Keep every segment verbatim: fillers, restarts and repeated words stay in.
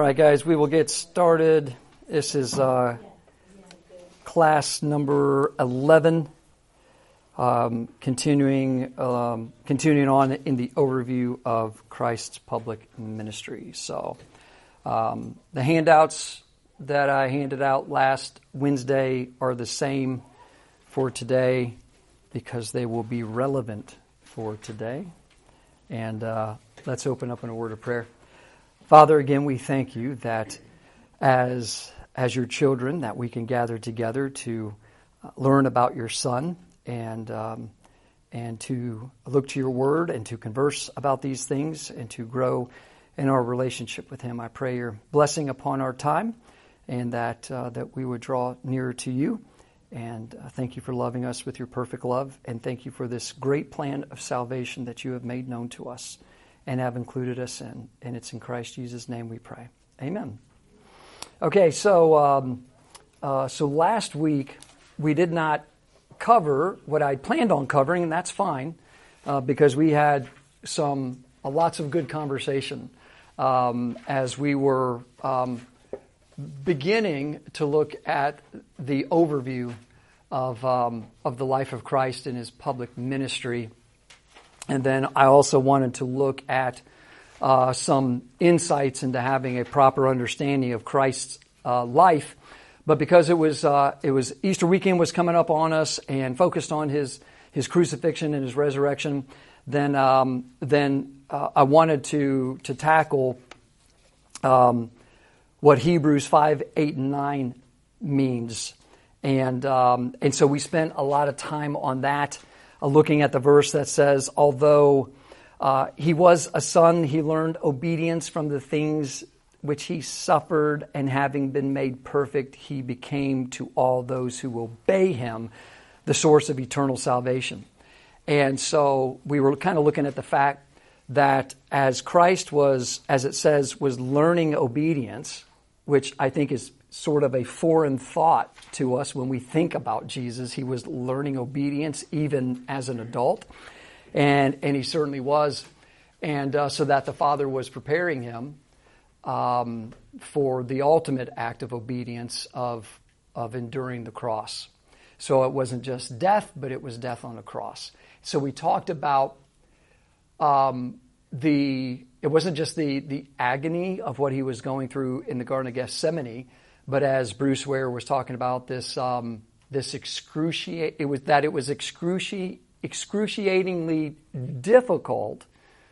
right, guys, we will get started. This is uh, class number eleven, um, continuing um, continuing on in the overview of Christ's public ministry. So, um, the handouts that I handed out last Wednesday are the same for today because they will be relevant for today. And uh, let's open up in a word of prayer. Father, again, we thank you that as as your children, that we can gather together to learn about your Son and um, and to look to your Word and to converse about these things and to grow in our relationship with Him. I pray your blessing upon our time and that uh, that we would draw nearer to you. And uh, thank you for loving us with your perfect love. And thank you for this great plan of salvation that you have made known to us and have included us in. And it's in Christ Jesus' name we pray. Amen. Okay, so um, uh, so last week we did not cover what I planned on covering, and that's fine uh, because we had some uh, lots of good conversation um, as we were um, beginning to look at the overview of um, of the life of Christ in His public ministry. And then I also wanted to look at uh, some insights into having a proper understanding of Christ's uh, life. But because it was uh, it was Easter weekend was coming up on us and focused on his his crucifixion and his resurrection, then um, then uh, I wanted to to tackle um, what Hebrews five, eight, and nine means, and um, and so we spent a lot of time on that. Looking at the verse that says, although uh, he was a son, he learned obedience from the things which he suffered, and having been made perfect, he became to all those who obey him the source of eternal salvation. And so we were kind of looking at the fact that as Christ was, as it says, was learning obedience, which I think is sort of a foreign thought to us when we think about Jesus. He was learning obedience even as an adult, and and he certainly was, and uh, so that the Father was preparing him um, for the ultimate act of obedience of of enduring the cross. So it wasn't just death, but it was death on a cross. So we talked about um, the it wasn't just the the agony of what he was going through in the Garden of Gethsemane. But as Bruce Ware was talking about this, um, this excruciate it was that it was excruci- excruciatingly difficult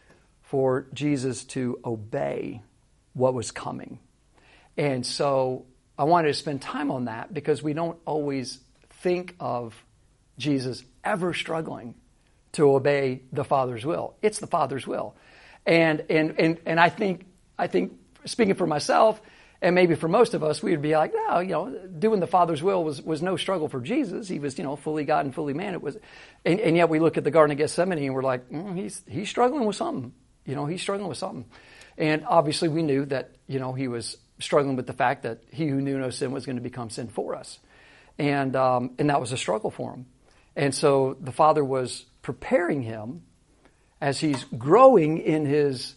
for Jesus to obey what was coming, and so I wanted to spend time on that because we don't always think of Jesus ever struggling to obey the Father's will. It's the Father's will, and and and and I think I think speaking for myself. And maybe for most of us, we would be like, no, you know, doing the Father's will was, was no struggle for Jesus. He was, you know, fully God and fully man. It was, and, and yet we look at the Garden of Gethsemane and we're like, mm, he's he's struggling with something. You know, he's struggling with something. And obviously we knew that, you know, he was struggling with the fact that he who knew no sin was going to become sin for us. And um, and that was a struggle for him. And so the Father was preparing him as he's growing in his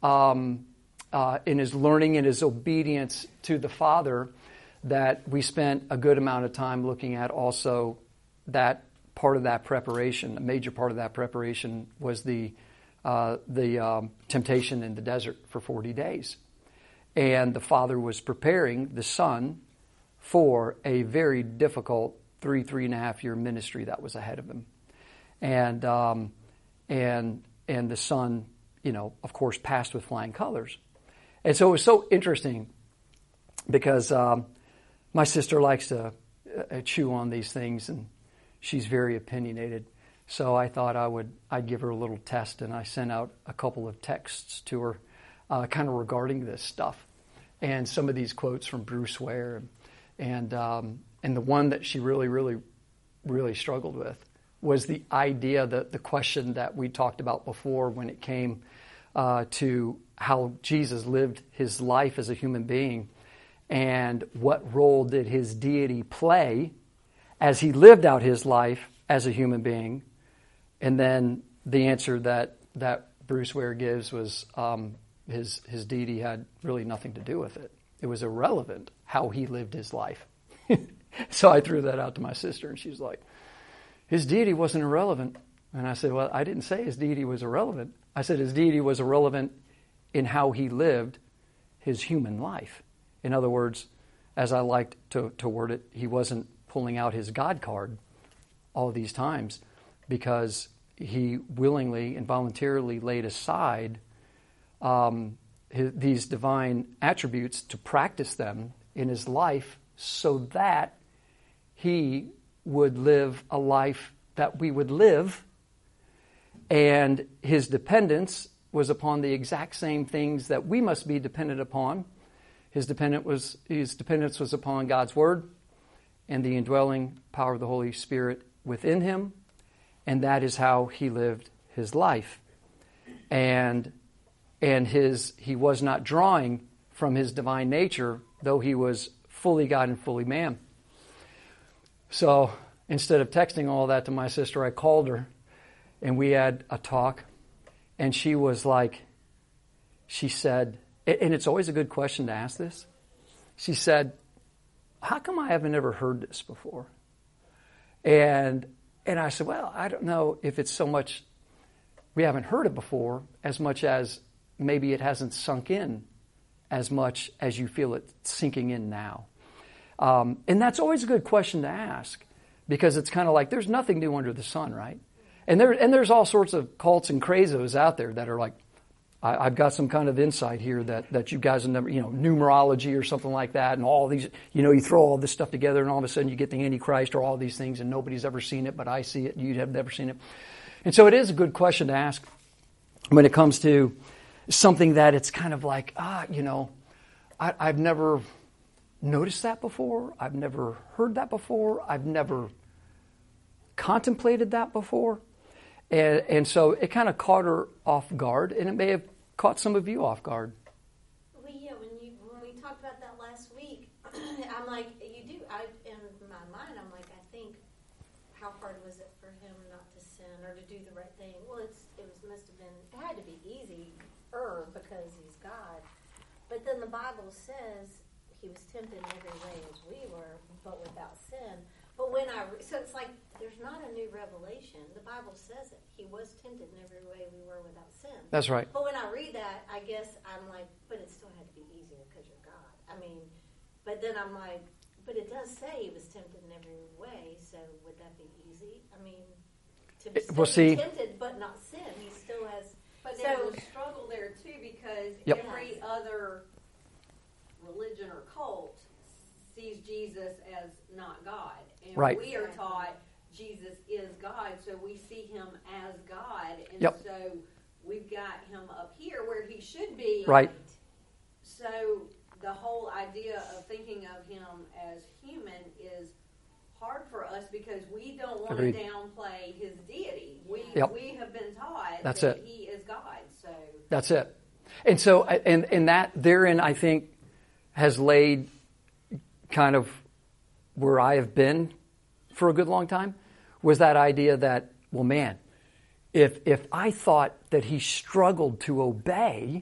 um Uh, in his learning and his obedience to the Father, that we spent a good amount of time looking at also that part of that preparation. A major part of that preparation was the uh, the um, temptation in the desert for forty days. And the Father was preparing the Son for a very difficult three, three and a half year ministry that was ahead of him. And, um, and, and the Son, you know, of course, passed with flying colors. And so it was so interesting because um, my sister likes to uh, chew on these things, and she's very opinionated. So I thought I would I'd give her a little test, and I sent out a couple of texts to her, uh, kind of regarding this stuff, and some of these quotes from Bruce Ware, and and, um, and the one that she really really really struggled with was the idea that the question that we talked about before when it came uh, to how Jesus lived his life as a human being and what role did his deity play as he lived out his life as a human being. And then the answer that, that Bruce Ware gives was um, his his deity had really nothing to do with it. It was irrelevant how he lived his life. So I threw that out to my sister, and she's like, his deity wasn't irrelevant. And I said, well, I didn't say his deity was irrelevant. I said his deity was irrelevant in how he lived his human life. In other words, as I liked to, to word it, he wasn't pulling out his God card all these times because he willingly and voluntarily laid aside um, his, these divine attributes to practice them in his life so that he would live a life that we would live, and his dependence was upon the exact same things that we must be dependent upon. His dependent was his dependence was upon God's Word and the indwelling power of the Holy Spirit within him, and that is how he lived his life. And and his he was not drawing from his divine nature, though he was fully God and fully man. So instead of texting all that to my sister, I called her, and we had a talk, and she was like, she said, and it's always a good question to ask this. She said, how come I haven't ever heard this before? And and I said, well, I don't know if it's so much we haven't heard it before as much as maybe it hasn't sunk in as much as you feel it sinking in now. Um, and that's always a good question to ask, because it's kind of like there's nothing new under the sun, right? And there and there's all sorts of cults and crazos out there that are like, I, I've got some kind of insight here that, that you guys have never, you know, numerology or something like that, and all these, you know, you throw all this stuff together, and all of a sudden you get the Antichrist or all these things, and nobody's ever seen it, but I see it, and you have never seen it. And so it is a good question to ask when it comes to something that it's kind of like, ah, you know, I, I've never noticed that before. I've never heard that before. I've never contemplated that before. And, and so it kind of caught her off guard, and it may have caught some of you off guard. Well, yeah, when you when we talked about that last week, I'm like, you do. I in my mind, I'm like, I think, how hard was it for him not to sin or to do the right thing? Well, it's it was must have been it had to be easier because he's God. But then the Bible says he was tempted in every way as we were, but without sin. But when I, re- so it's like, there's not a new revelation. The Bible says it. He was tempted in every way we were without sin. That's right. But when I read that, I guess I'm like, but it still had to be easier because you're God. I mean, but then I'm like, but it does say he was tempted in every way, so would that be easy? I mean, to be, Well, see, tempted but not sin, he still has. But so, there's a struggle there, too, because Yep. every other religion or cult sees Jesus as not God. And right. we are taught Jesus is God, so we see him as God. And Yep. so we've got him up here where he should be. Right. So the whole idea of thinking of him as human is hard for us because we don't want Agreed. to downplay his deity. We Yep. we have been taught That's that it. he is God. So That's it. And so, and, and that therein, I think, has laid kind of where I have been for a good long time, was that idea that, well, man, if if I thought that he struggled to obey,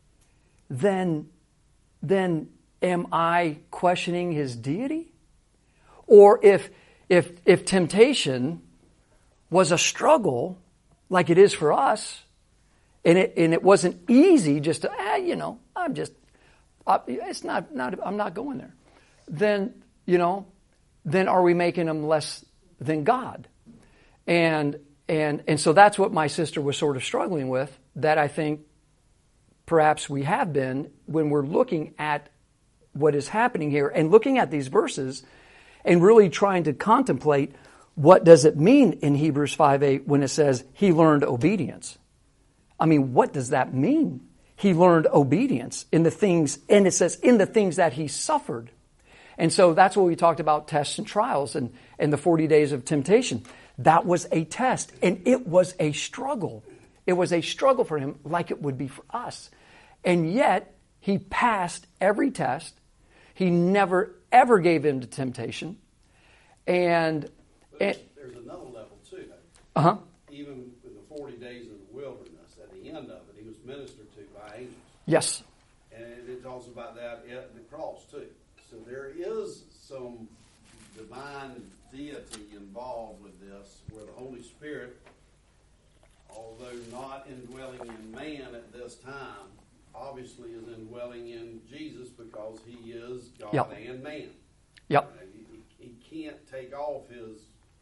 then then am I questioning his deity? Or if if if temptation was a struggle like it is for us, and it and it wasn't easy just to, ah, you know, I'm just, I, it's not not I'm not going there. Then, you know, then are we making him less than God? And and and so that's what my sister was sort of struggling with, that I think perhaps we have been when we're looking at what is happening here and looking at these verses and really trying to contemplate what does it mean in Hebrews five eight when it says he learned obedience. I mean, what does that mean? He learned obedience in the things, and it says in the things that he suffered. And so that's what we talked about, tests and trials and, and the forty days of temptation. That was a test, and it was a struggle. It was a struggle for him like it would be for us. And yet, he passed every test. He never, ever gave in to temptation. And, But and there's another level, too. uh-huh. Even in the forty days in the wilderness, at the end of it, he was ministered to by angels. Yes. And it talks about that at the cross too. So there is some divine deity involved with this, where the Holy Spirit, although not indwelling in man at this time, obviously is indwelling in Jesus because he is God yep. and man. Yep. Uh, he, he can't take off his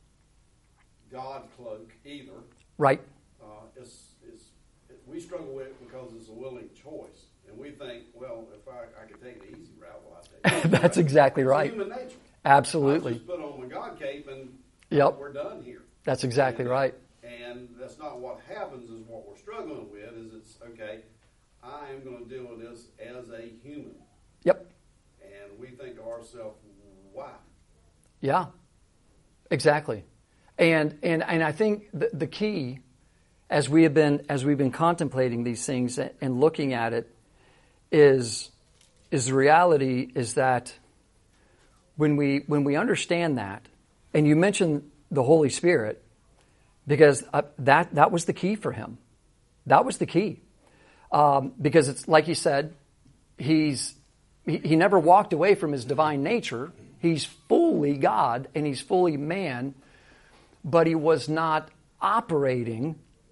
God cloak either. Right. Uh, it's, it's, it, we struggle with it because it's a willing choice. And we think, well, if I, I could take the easy route, well, I take it. That's exactly it's right. human nature. Absolutely. I just put on my God cape and yep. we're done here. That's exactly and, right. And that's not what happens. Is what we're struggling with is it's, okay, I am going to deal with this as a human. Yep. And we think to ourselves, why? Yeah, exactly. And and and I think the, the key, as we have been as we've been contemplating these things and looking at it, is is the reality is that when we when we understand that, and you mentioned the Holy Spirit, because uh, that that was the key for him. That was the key, um, because it's like he said, he's he, he never walked away from his divine nature. He's fully God and he's fully man, but he was not operating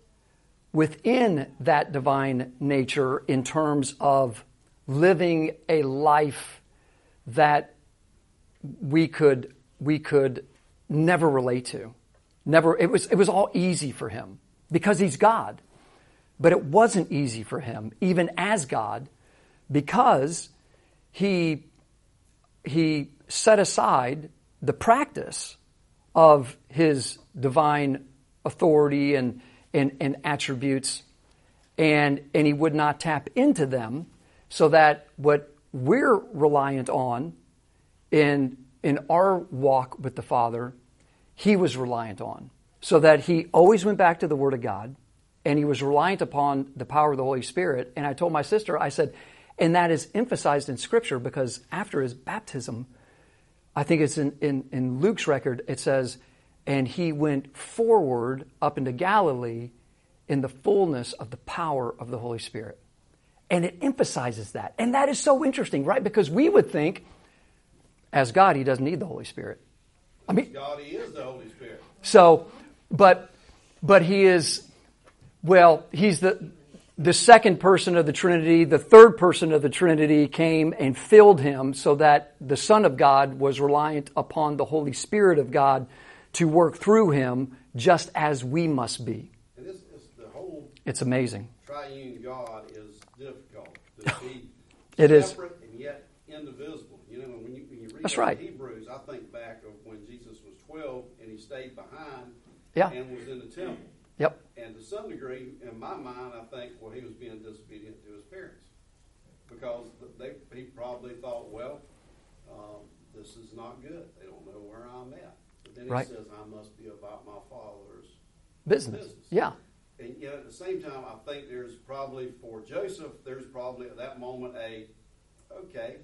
within that divine nature in terms of living a life that we could we could never relate to. Never it was it was all easy for him because he's God. But it wasn't easy for him, even as God, because he he set aside the practice of his divine authority and, and, and attributes, and, and he would not tap into them, so that what we're reliant on in, in our walk with the Father, he was reliant on. So that he always went back to the Word of God, and he was reliant upon the power of the Holy Spirit. And I told my sister, I said, and that is emphasized in Scripture, because after his baptism, I think it's in, in, in Luke's record, it says, and he went forward up into Galilee in the fullness of the power of the Holy Spirit. And it emphasizes that. And that is so interesting, right? Because we would think, as God, he doesn't need the Holy Spirit. I mean, as God, he is the Holy Spirit. So, but but he is, well, he's the the second person of the Trinity. The third person of the Trinity came and filled him, so that the Son of God was reliant upon the Holy Spirit of God to work through him, just as we must be. And this is the whole. It's amazing. Triune God is difficult to be it separate is. and yet indivisible. You know, when you, when you read That's right. Hebrews, I think back of when Jesus was twelve and he stayed behind yeah. and was in the temple. Yep. And to some degree, in my mind, I think, well, he was being disobedient to his parents. Because they, he probably thought, well, um, this is not good. They don't know where I'm at. But then he right. says, I must be about my Father's business. business. Yeah. And yet at the same time, I think there's probably, for Joseph, there's probably at that moment a, okay,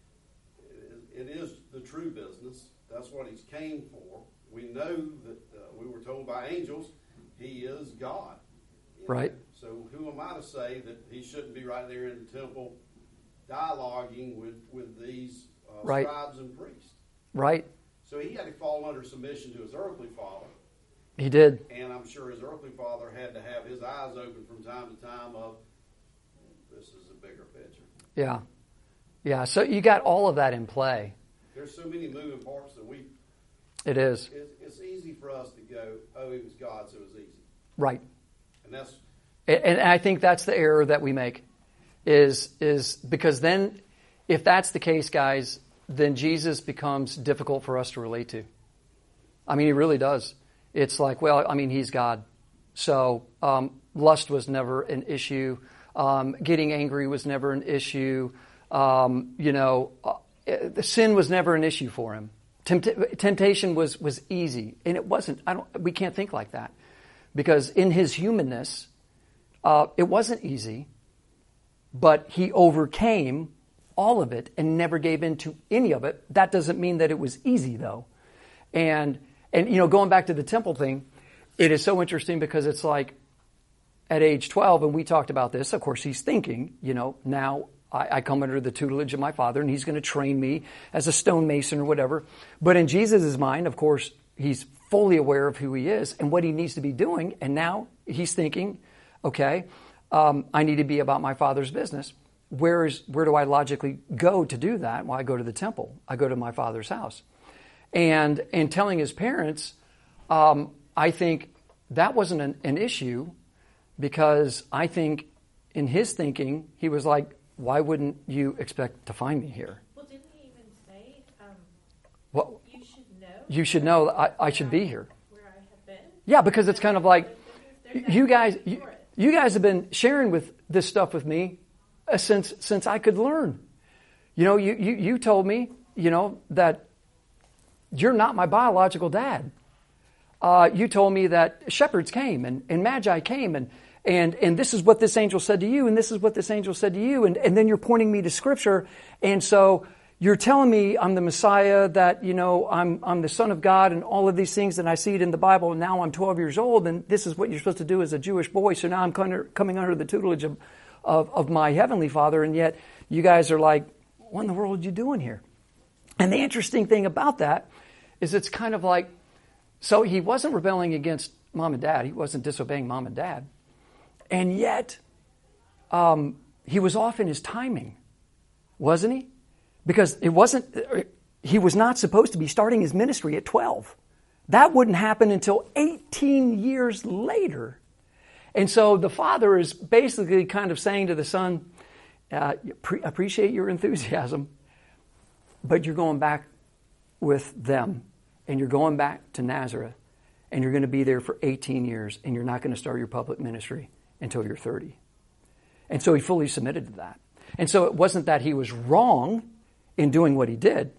it is the true business. That's what he's came for. We know that uh, we were told by angels, he is God. Right. Know? So who am I to say that he shouldn't be right there in the temple dialoguing with, with these uh, right. scribes and priests? Right. So he had to fall under submission to his earthly father. He did. And I'm sure his earthly father had to have his eyes open from time to time of, this is a bigger picture. Yeah. Yeah, so you got all of that in play. There's so many moving parts that we... It is. It's, it's easy for us to go, oh, it was God, so it was easy. Right. And that's... And, and I think that's the error that we make, is is because then, if that's the case, guys, then Jesus becomes difficult for us to relate to. I mean, he really does. It's like, well, I mean, he's God. So um, lust was never an issue. Um, getting angry was never an issue. Um, you know, uh, the sin was never an issue for him. Tempt- temptation was, was easy, and it wasn't. I don't. We can't think like that, because in his humanness, uh, it wasn't easy. But he overcame all of it and never gave in to any of it. That doesn't mean that it was easy, though. And and you know, going back to the temple thing, it is so interesting because it's like, at age twelve, and we talked about this, of course, he's thinking, you know, now I, I come under the tutelage of my father, and he's going to train me as a stonemason or whatever. But in Jesus' mind, of course, he's fully aware of who he is and what he needs to be doing. And now he's thinking, okay, um, I need to be about my father's business. Where is where do I logically go to do that? Well, I go to the temple. I go to my father's house. And and telling his parents, um, I think that wasn't an, an issue, because I think in his thinking, he was like, why wouldn't you expect to find me here? Well, didn't he even say, um, Well, you should know? you should know I, I should be here. Where I have been? Yeah, because it's kind of like, There's you that guys, reason you, for it. you guys have been sharing with this stuff with me uh, since since I could learn. You know, you, you, you told me, you know, that you're not my biological dad. Uh, you told me that shepherds came and, and magi came and, and, and this is what this angel said to you and this is what this angel said to you. And, and then you're pointing me to Scripture. And so you're telling me I'm the Messiah, that, you know, I'm, I'm the Son of God and all of these things, and I see it in the Bible, and now I'm twelve years old, and this is what you're supposed to do as a Jewish boy. So now I'm coming, coming under the tutelage of, of, of my Heavenly Father, and yet you guys are like, what in the world are you doing here? And the interesting thing about that is it's kind of like, so he wasn't rebelling against mom and dad. He wasn't disobeying mom and dad. And yet, um, he was off in his timing, wasn't he? Because it wasn't, he was not supposed to be starting his ministry at twelve. That wouldn't happen until eighteen years later. And so the father is basically kind of saying to the son, uh, pre- appreciate your enthusiasm, but you're going back with them. And you're going back to Nazareth, and you're going to be there for eighteen years, and you're not going to start your public ministry until you're thirty. And so he fully submitted to that. And so it wasn't that he was wrong in doing what he did.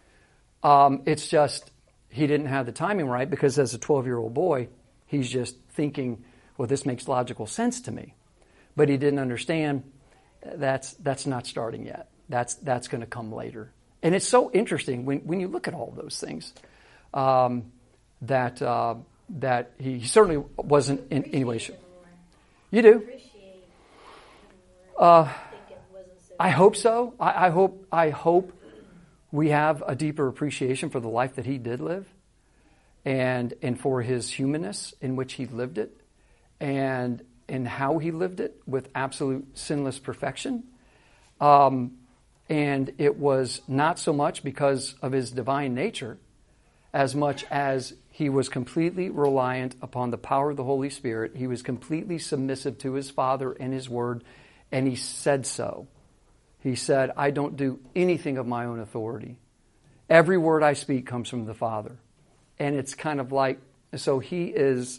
Um, it's just he didn't have the timing right, because as a twelve-year-old boy, he's just thinking, well, this makes logical sense to me. But he didn't understand that's that's not starting yet. That's that's going to come later. And it's so interesting when, when you look at all those things. Um, that uh, that he certainly wasn't in any way. Sure. You do. Uh, I hope so. I, I hope. I hope we have a deeper appreciation for the life that he did live, and and for his humanness in which he lived it, and and how he lived it with absolute sinless perfection. Um, and it was not so much because of his divine nature, as much as he was completely reliant upon the power of the Holy Spirit. He was completely submissive to his Father and his Word, and he said so. He said, I don't do anything of my own authority. Every word I speak comes from the Father. And it's kind of like, so he is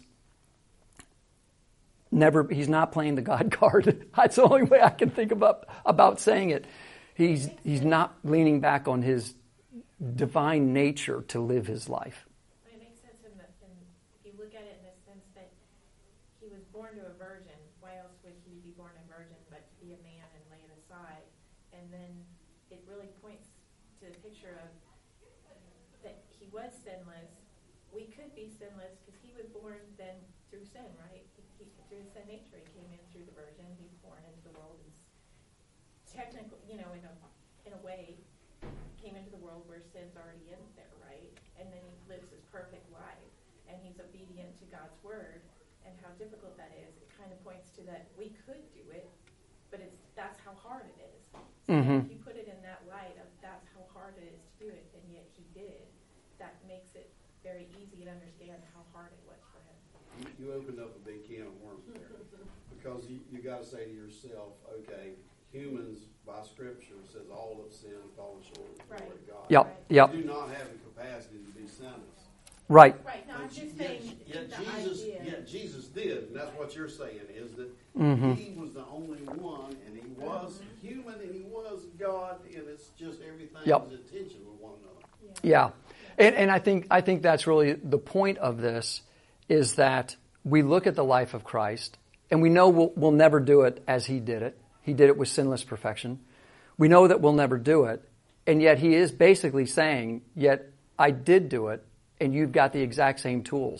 never, he's not playing the God card. That's the only way I can think about, about saying it. He's, he's not leaning back on his divine nature to live his life. It makes sense in, the, in if you look at it in the sense that he was born to a virgin. Why else would he be born a virgin but to be a man and lay it aside? And then it really points to the picture of that he was sinless. We could be sinless because he was born then through sin, right? He, through his sin nature, he came in through the virgin. He was born into the world. And technically, you know, in a in a way, came into the world where sin's already in there, right? And then he lives his perfect life, and he's obedient to God's word, and how difficult that is. It kind of points to that we could do it, but it's that's how hard it is. So Mm-hmm. if you put it in that light of that's how hard it is to do it, and yet he did, that makes it very easy to understand how hard it was for him. You, you opened up a big can of worms there, because you, you got to say to yourself, okay, humans by Scripture says all have sinned and fallen short of the glory of God. Yep, yep. You do not have the capacity to be sinless. Right. Right. No, I'm But just yet, saying yet the Jesus, idea. yet Jesus did, and that's what you're saying, is that Mm-hmm. he was the only one, and he was human, and he was God, and it's just everything Yep. was in tension with one another. Yeah. And, and I think I think that's really the point of this, is that we look at the life of Christ, and we know we'll, we'll never do it as he did it. He did it with sinless perfection. We know that we'll never do it, and yet he is basically saying, yet I did do it, and you've got the exact same tools.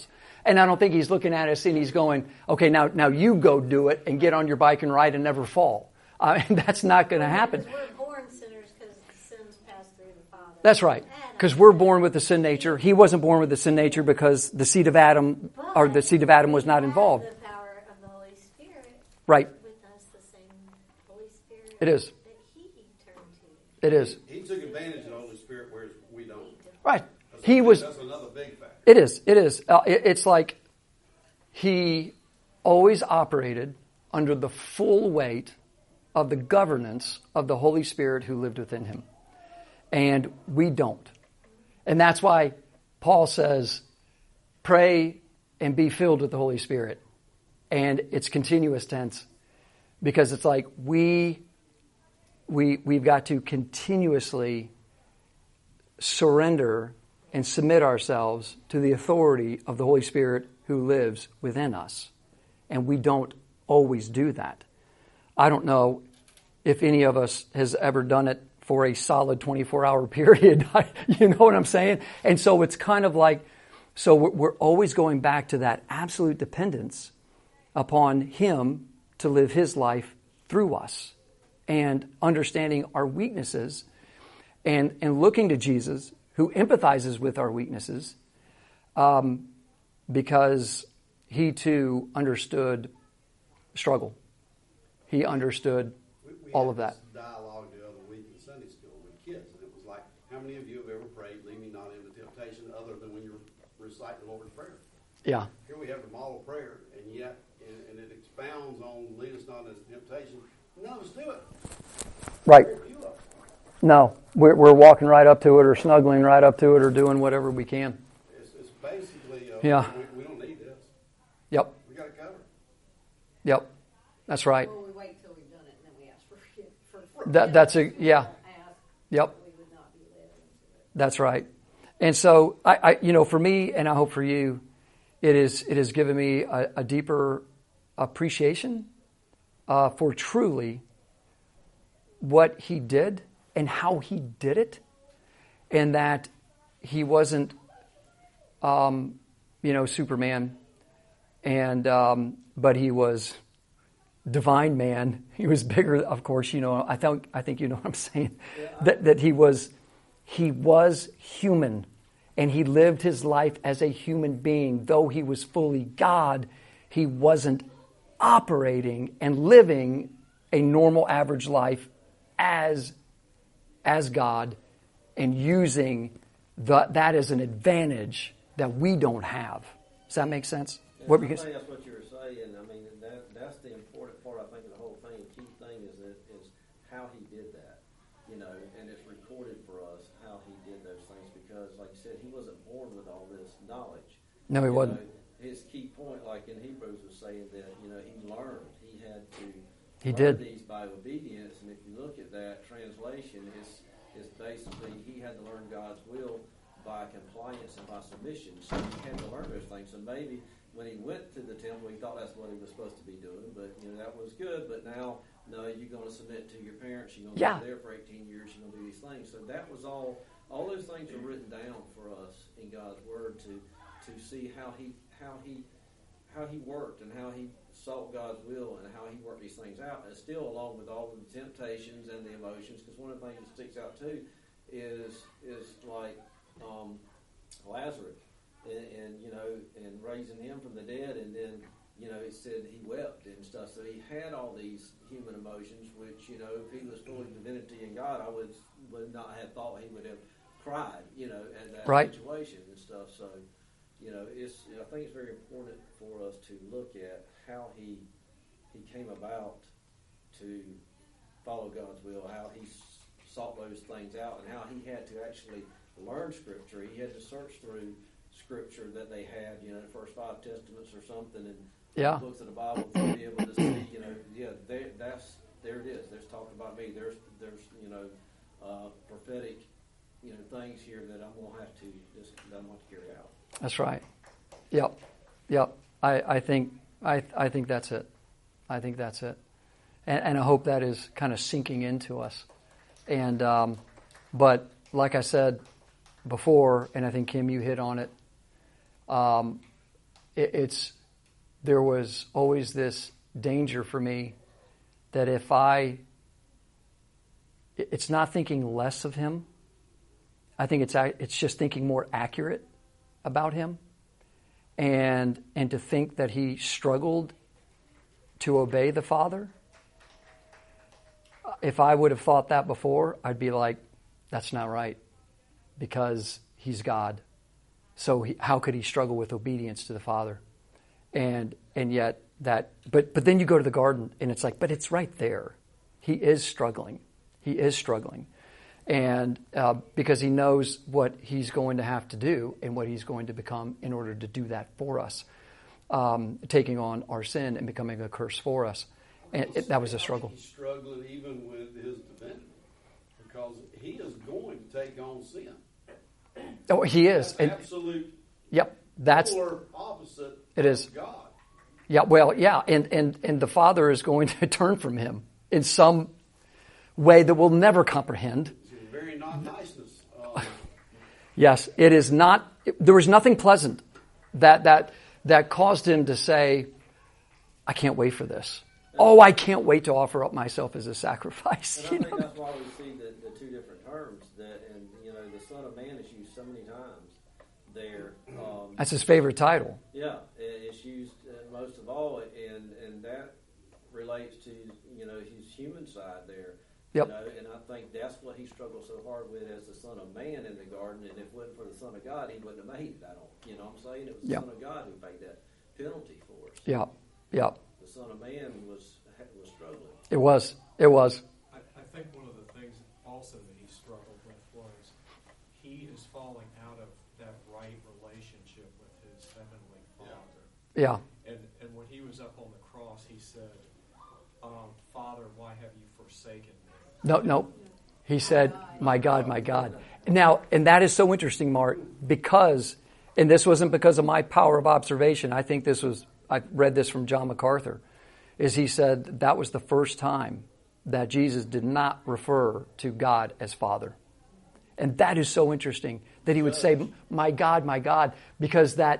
And I don't think he's looking at us and he's going, okay, now now you go do it and get on your bike and ride and never fall. I mean, that's not going to happen. Because we're born sinners because the sins pass through the Father. That's right. Because we're born with the sin nature. He wasn't born with the sin nature because the seed of Adam, or the seed of Adam was not involved. The power of the Holy Spirit. Right. With us, the same Holy Spirit. It is. That He turned to. It is. He took advantage of the Holy Spirit, whereas we don't. Right. That's He a- was. That's another big factor. It is. It is. Uh, it, it's like he always operated under the full weight of the governance of the Holy Spirit who lived within him. And we don't. And that's why Paul says, pray and be filled with the Holy Spirit. And it's continuous tense because it's like we, we, we've got to continuously surrender and submit ourselves to the authority of the Holy Spirit who lives within us. And we don't always do that. I don't know if any of us has ever done it for a solid twenty-four hour period. You know what I'm saying? And so it's kind of like, so we're always going back to that absolute dependence upon Him to live His life through us and understanding our weaknesses and, and looking to Jesus, who empathizes with our weaknesses, um, because He too understood struggle. He understood We, we all had of that. this dialogue the other week in Sunday school with kids, and it was like, how many of you have ever prayed, lead me not into temptation, other than when you're reciting the Lord's Prayer? Yeah. Here we have the model prayer, and yet, and, and it expounds on lead us not into temptation. None of us do it. Right. Very few of us. No, we're, we're walking right up to it or snuggling right up to it or doing whatever we can. It's, it's basically, uh, Yeah. we, we don't need this. Yep. We got it covered. Yep. That's right. Well, we wait till we've done it and then we ask for forgiveness. For That, that's a, yeah. Ask, Yep. we would not be led into it. That's right. And so, I, I, you know, for me, and I hope for you, it is it has given me a, a deeper appreciation uh, for truly what He did and how He did it, and that He wasn't, um, you know, Superman, and um, but He was divine man. He was bigger, of course. You know, I think I think you know what I'm saying. Yeah, I- that that He was. He was human, and He lived His life as a human being. Though He was fully God, He wasn't operating and living a normal, average life as, as God and using the, that as an advantage that we don't have. Does that make sense? Yeah, What I were you think gonna say? that's what you were saying. I mean, that that's the important part. I think of the whole thing. The key thing is that is how He did that, you know, and it's recorded for us how He did those things because, like you said, He wasn't born with all this knowledge. No, He You wasn't. know, his key point, like in Hebrews, was saying that you know He learned. He had to. He learn did. these by obedience, and if you look at that translation, it's it's basically He had to learn God's will by compliance and by submission. So He had to learn those things. So maybe when He went to the temple, He thought that's what He was supposed to be doing, but you know that was good. But now, no, you're going to submit to your parents. You're going to Yeah. be there for eighteen years. You're going to do these things. So that was all. All those things are written down for us in God's Word to to see how He how He how He worked and how He sought God's will and how He worked these things out. And still, along with all of the temptations and the emotions, because one of the things that sticks out too is is like um, Lazarus and, and you know and raising him from the dead, and then you know it said he wept and stuff. So he had all these human emotions, which you know if he was fully divinity in God, I would would not have thought he would have cried, you know, at that Right. situation and stuff. So. You know, it's. I think it's very important for us to look at how he he came about to follow God's will, how he s- sought those things out, and how he had to actually learn Scripture. He had to search through Scripture that they had, you know, the first five testaments or something, and Yeah. books of the Bible to be able to see, you know, yeah, there, that's there it is. There's talked about me. There's there's you know uh, prophetic, you know, things here that I'm gonna have to just that I'm gonna have to carry out. That's right. Yep. Yep. I, I think I I think that's it. I think that's it. And, and I hope that is kind of sinking into us. And um, but like I said before, and I think Kim, you hit on it. Um, it, it's there was always this danger for me that if I, it's not thinking less of him. I think it's it's just thinking more accurate about him, and and to think that he struggled to obey the Father. If I would have thought that before, I'd be like, that's not right, because he's God. So he, how could he struggle with obedience to the Father? And and yet that, but but then you go to the garden and it's like, but it's right there. He is struggling. He is struggling. And uh, because he knows what he's going to have to do and what he's going to become in order to do that for us, um, taking on our sin and becoming a curse for us. And it, that was a struggle. He's struggling even with his divinity because he is going to take on sin. Oh, he is. That's and, absolute. Yep, that's polar opposite. It is. Of God. Yeah, well, yeah, and, and, and the Father is going to turn from him in some way that we'll never comprehend. It's very not niceness. Um, Yes, it is not. There was nothing pleasant that that that caused him to say, "I can't wait for this. Oh, I can't wait to offer up myself as a sacrifice." And I You think know? that's why we see the, the two different terms that, and you know, the Son of Man is used so many times there. Um, That's his favorite title. Yeah, it- it's used uh, most of all, and and that relates to you know his human side there. Yep. You know, and I think that's what he struggled so hard with as the Son of Man in the garden. And if it wasn't for the Son of God, he wouldn't have made it. I don't, you know, what I'm saying it was the Yep. Son of God who paid that penalty for us. Yeah, yeah, The Son of Man was was struggling. it was. It was. I, I think one of the things also that he struggled with was he is falling out of that right relationship with his heavenly Father. Yeah, And and when he was up on the cross, he said, um, "Father, why have you forsaken me?" no, no. He said, "My God, my God." Now, and that is so interesting, Mark, because, and this wasn't because of my power of observation. I think this was. I read this from John MacArthur. Is he said that was the first time that Jesus did not refer to God as Father. And that is so interesting that he would say, "My God, my God," because that